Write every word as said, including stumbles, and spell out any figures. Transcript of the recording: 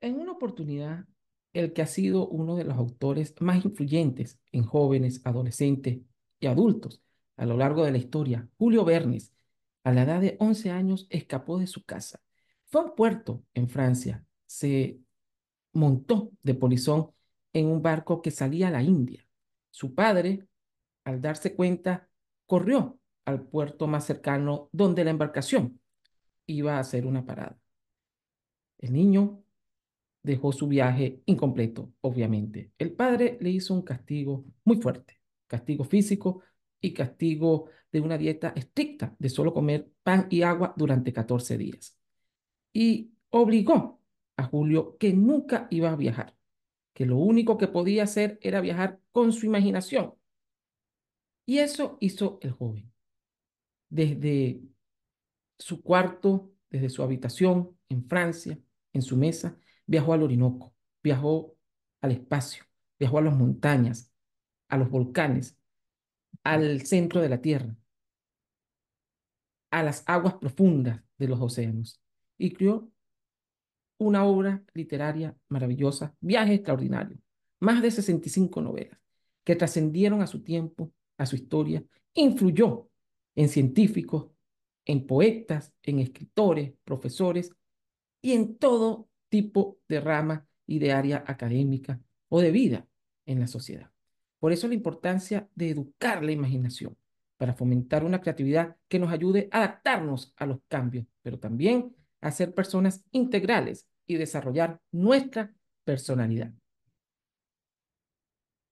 En una oportunidad, el que ha sido uno de los autores más influyentes en jóvenes, adolescentes y adultos a lo largo de la historia, Julio Verne, a la edad de once años, escapó de su casa. Fue a un puerto en Francia, se montó de polizón en un barco que salía a la India. Su padre, al darse cuenta, corrió al puerto más cercano donde la embarcación iba a hacer una parada. El niño dejó su viaje incompleto, obviamente. El padre le hizo un castigo muy fuerte, castigo físico y castigo de una dieta estricta de solo comer pan y agua durante catorce días. Y obligó a Julio que nunca iba a viajar, que lo único que podía hacer era viajar con su imaginación. Y eso hizo el joven. Desde su cuarto, desde su habitación en Francia, en su mesa, viajó al Orinoco, viajó al espacio, viajó a las montañas, a los volcanes, al centro de la Tierra, a las aguas profundas de los océanos y creó una obra literaria maravillosa, Viaje extraordinario, más de sesenta y cinco novelas que trascendieron a su tiempo, a su historia, influyó en científicos, en poetas, en escritores, profesores y en todo tipo de rama y de área académica o de vida en la sociedad. Por eso la importancia de educar la imaginación para fomentar una creatividad que nos ayude a adaptarnos a los cambios, pero también a ser personas integrales y desarrollar nuestra personalidad.